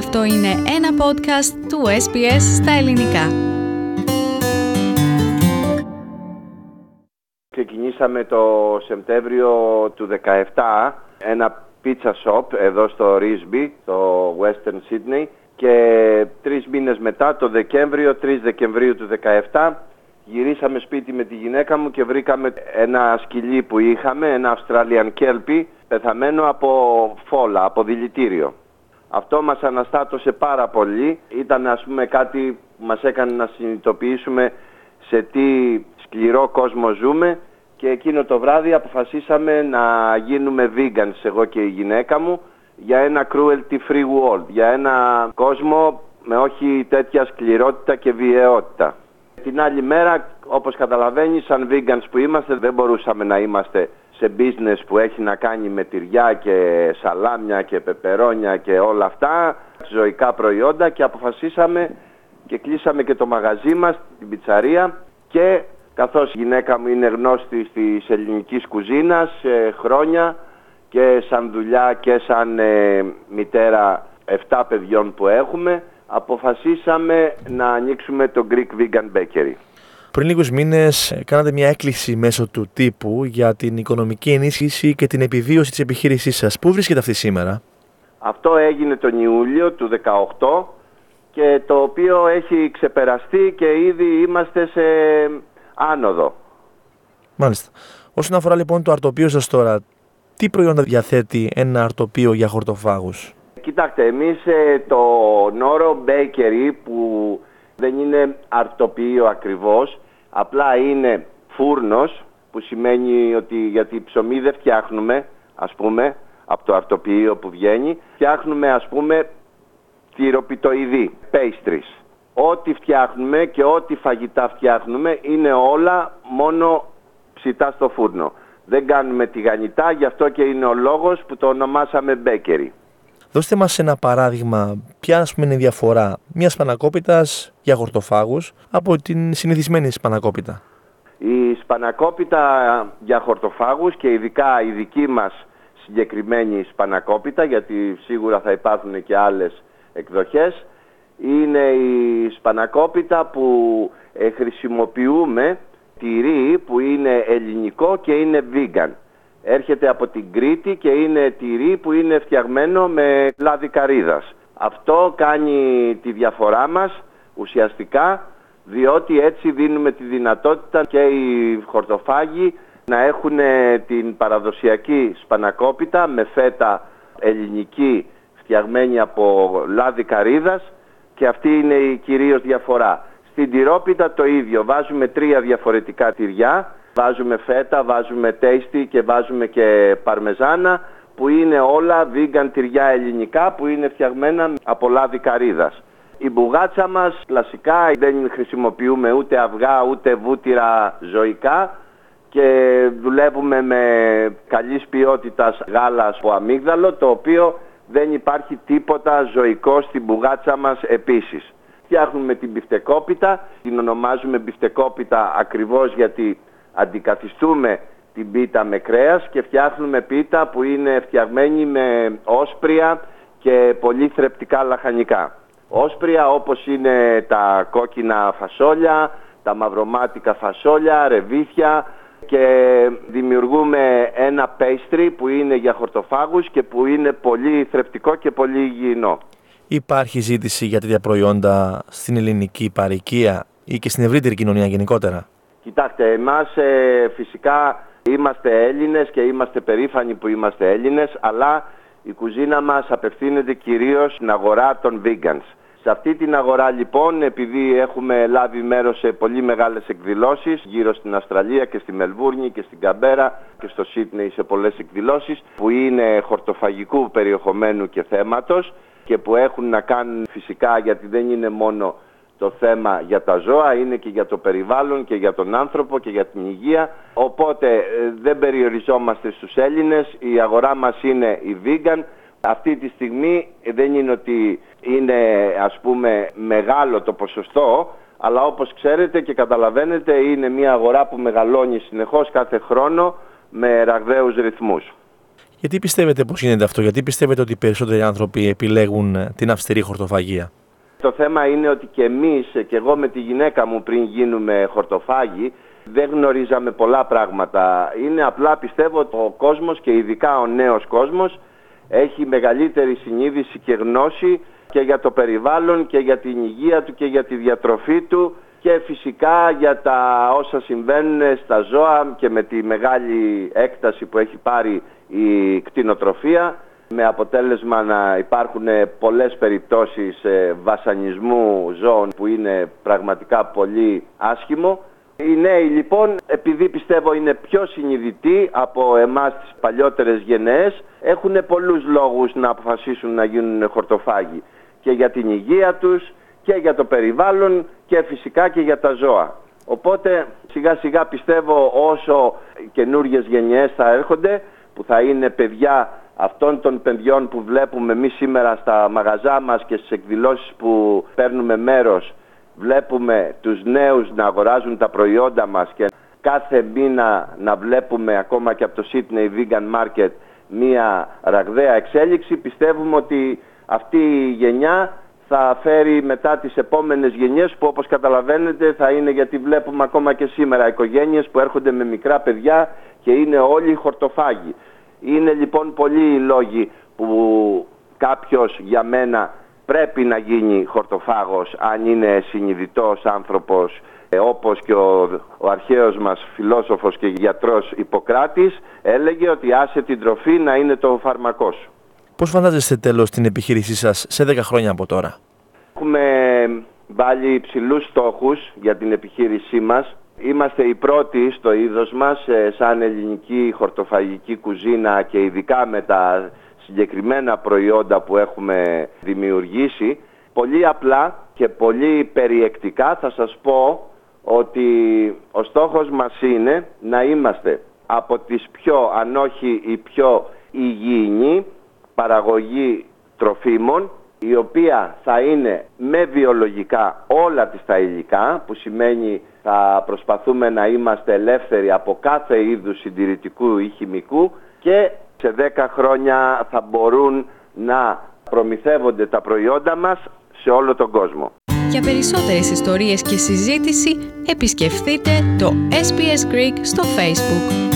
Αυτό είναι ένα podcast του SBS στα ελληνικά. Ξεκινήσαμε το Σεπτέμβριο του 2017 ένα pizza shop εδώ στο Revesby, στο Western Sydney, και 3 μήνες μετά, το Δεκέμβριο, 3 Δεκεμβρίου του 2017, γυρίσαμε σπίτι με τη γυναίκα μου και βρήκαμε ένα σκυλί που είχαμε, ένα Australian Kelpie, πεθαμένο από φόλα, από δηλητήριο. Αυτό μας αναστάτωσε πάρα πολύ. Ήταν, ας πούμε, κάτι που μας έκανε να συνειδητοποιήσουμε σε τι σκληρό κόσμο ζούμε, και εκείνο το βράδυ αποφασίσαμε να γίνουμε vegans, εγώ και η γυναίκα μου, για ένα cruelty free world, για ένα κόσμο με όχι τέτοια σκληρότητα και βιαιότητα. Την άλλη μέρα, όπως καταλαβαίνεις, σαν vegans που είμαστε, δεν μπορούσαμε να είμαστε σε business που έχει να κάνει με τυριά και σαλάμια και πεπερόνια και όλα αυτά, ζωικά προϊόντα, και αποφασίσαμε και κλείσαμε και το μαγαζί μας, την πιτσαρία, και καθώς η γυναίκα μου είναι γνώστη της ελληνικής κουζίνας χρόνια, και σαν δουλειά και σαν μητέρα 7 παιδιών που έχουμε, αποφασίσαμε να ανοίξουμε το Greek Vegan Bakery. Πριν λίγους μήνες κάνατε μια έκκληση μέσω του τύπου για την οικονομική ενίσχυση και την επιβίωση της επιχείρησής σας. Πού βρίσκεται αυτή σήμερα? Αυτό έγινε τον Ιούλιο του 2018, και το οποίο έχει ξεπεραστεί και ήδη είμαστε σε άνοδο. Μάλιστα. Όσον αφορά λοιπόν το αρτοπείο σας τώρα, τι προϊόντα διαθέτει ένα αρτοπείο για χορτοφάγους? Κοιτάξτε, εμείς το όρο bakery, που δεν είναι αρτοπείο ακριβώς, απλά είναι φούρνος, που σημαίνει ότι γιατί ψωμί δεν φτιάχνουμε, ας πούμε, από το αρτοπείο που βγαίνει, φτιάχνουμε, ας πούμε, τυροπιτοειδή, pastries. Ό,τι φτιάχνουμε και ό,τι φαγητά φτιάχνουμε είναι όλα μόνο ψητά στο φούρνο. Δεν κάνουμε τηγανιτά, γι' αυτό και είναι ο λόγος που το ονομάσαμε bakery. Δώστε μας ένα παράδειγμα, ποια ας πούμε είναι η διαφορά μιας σπανακόπιτας για χορτοφάγους από την συνηθισμένη σπανακόπιτα? Η σπανακόπιτα για χορτοφάγους, και ειδικά η δική μας συγκεκριμένη σπανακόπιτα, γιατί σίγουρα θα υπάρχουν και άλλες εκδοχές, είναι η σπανακόπιτα που χρησιμοποιούμε τυρί που είναι ελληνικό και είναι vegan. Έρχεται από την Κρήτη και είναι τυρί που είναι φτιαγμένο με λάδι καρύδας. Αυτό κάνει τη διαφορά μας ουσιαστικά, διότι έτσι δίνουμε τη δυνατότητα και οι χορτοφάγοι να έχουν την παραδοσιακή σπανακόπιτα με φέτα ελληνική φτιαγμένη από λάδι καρύδας, και αυτή είναι η κυρίως διαφορά. Στην τυρόπιτα το ίδιο, βάζουμε 3 διαφορετικά τυριά, βάζουμε φέτα, βάζουμε τέιστι και βάζουμε και παρμεζάνα, που είναι όλα vegan τυριά ελληνικά που είναι φτιαγμένα από λάδι καρύδας. Η μπουγάτσα μας κλασικά δεν χρησιμοποιούμε ούτε αυγά ούτε βούτυρα ζωικά, και δουλεύουμε με καλής ποιότητας γάλα από αμύγδαλο, το οποίο δεν υπάρχει τίποτα ζωικό στην μπουγάτσα μας επίσης. Φτιάχνουμε την μπιφτεκόπιτα, την ονομάζουμε μπιφτεκόπιτα ακριβώς γιατί αντικαθιστούμε την πίτα με κρέας, και φτιάχνουμε πίτα που είναι φτιαγμένη με όσπρια και πολύ θρεπτικά λαχανικά. Όσπρια όπως είναι τα κόκκινα φασόλια, τα μαυρομάτικα φασόλια, ρεβίθια, και δημιουργούμε ένα pastry που είναι για χορτοφάγους και που είναι πολύ θρεπτικό και πολύ υγιεινό. Υπάρχει ζήτηση για τέτοια προϊόντα στην ελληνική παροικία ή και στην ευρύτερη κοινωνία γενικότερα? Κοιτάξτε, εμάς φυσικά είμαστε Έλληνες και είμαστε περήφανοι που είμαστε Έλληνες, αλλά η κουζίνα μας απευθύνεται κυρίως στην αγορά των vegans. Σε αυτή την αγορά λοιπόν, επειδή έχουμε λάβει μέρος σε πολύ μεγάλες εκδηλώσεις γύρω στην Αυστραλία και στη Μελβούρνη και στην Καμπέρα και στο Σίδνεϊ, σε πολλές εκδηλώσεις που είναι χορτοφαγικού περιεχομένου και θέματος, και που έχουν να κάνουν φυσικά, γιατί δεν είναι μόνο το θέμα για τα ζώα, είναι και για το περιβάλλον και για τον άνθρωπο και για την υγεία. Οπότε δεν περιοριζόμαστε στους Έλληνες, η αγορά μας είναι η vegan. Αυτή τη στιγμή δεν είναι ότι είναι, ας πούμε, μεγάλο το ποσοστό, αλλά όπως ξέρετε και καταλαβαίνετε είναι μια αγορά που μεγαλώνει συνεχώς κάθε χρόνο με ραγδαίους ρυθμούς. Γιατί πιστεύετε πως γίνεται αυτό, γιατί πιστεύετε ότι οι περισσότεροι άνθρωποι επιλέγουν την αυστηρή χορτοφαγία? Το θέμα είναι ότι και εμείς, και εγώ με τη γυναίκα μου πριν γίνουμε χορτοφάγοι, δεν γνωρίζαμε πολλά πράγματα. Είναι απλά, πιστεύω, ότι ο κόσμος και ειδικά ο νέος κόσμος έχει μεγαλύτερη συνείδηση και γνώση και για το περιβάλλον και για την υγεία του και για τη διατροφή του και φυσικά για τα όσα συμβαίνουν στα ζώα και με τη μεγάλη έκταση που έχει πάρει η κτηνοτροφία, με αποτέλεσμα να υπάρχουν πολλές περιπτώσεις βασανισμού ζώων που είναι πραγματικά πολύ άσχημο. Οι νέοι λοιπόν, επειδή πιστεύω είναι πιο συνειδητοί από εμάς τις παλιότερες γενναίες, έχουν πολλούς λόγους να αποφασίσουν να γίνουν χορτοφάγοι. Και για την υγεία τους και για το περιβάλλον και φυσικά και για τα ζώα. Οπότε σιγά σιγά πιστεύω όσο καινούργιες γενιές θα έρχονται, που θα είναι παιδιά αυτών των παιδιών που βλέπουμε εμείς σήμερα στα μαγαζά μας και στις εκδηλώσεις που παίρνουμε μέρος, βλέπουμε τους νέους να αγοράζουν τα προϊόντα μας και κάθε μήνα να βλέπουμε ακόμα και από το Sydney Vegan Market μία ραγδαία εξέλιξη. Πιστεύουμε ότι αυτή η γενιά θα φέρει μετά τις επόμενες γενιές που, όπως καταλαβαίνετε, θα είναι, γιατί βλέπουμε ακόμα και σήμερα οικογένειες που έρχονται με μικρά παιδιά και είναι όλοι χορτοφάγοι. Είναι λοιπόν πολλοί οι λόγοι που κάποιος για μένα πρέπει να γίνει χορτοφάγος αν είναι συνειδητός άνθρωπος, όπως και ο αρχαίος μας φιλόσοφος και γιατρός Ιπποκράτης έλεγε ότι άσε την τροφή να είναι το φάρμακό σου. Πώς φαντάζεστε τέλος την επιχείρησή σας σε 10 χρόνια από τώρα? Έχουμε βάλει υψηλούς στόχους για την επιχείρησή μας. Είμαστε οι πρώτοι στο είδος μας σαν ελληνική χορτοφαγική κουζίνα και ειδικά με τα συγκεκριμένα προϊόντα που έχουμε δημιουργήσει. Πολύ απλά και πολύ περιεκτικά θα σας πω ότι ο στόχος μας είναι να είμαστε από τις πιο, αν όχι η πιο υγιεινή παραγωγή τροφίμων, η οποία θα είναι με βιολογικά όλα τις τα υλικά, που σημαίνει θα προσπαθούμε να είμαστε ελεύθεροι από κάθε είδους συντηρητικού ή χημικού και σε 10 χρόνια θα μπορούν να προμηθεύονται τα προϊόντα μας σε όλο τον κόσμο. Για περισσότερες ιστορίες και συζήτηση επισκεφτείτε το SBS Greek στο Facebook.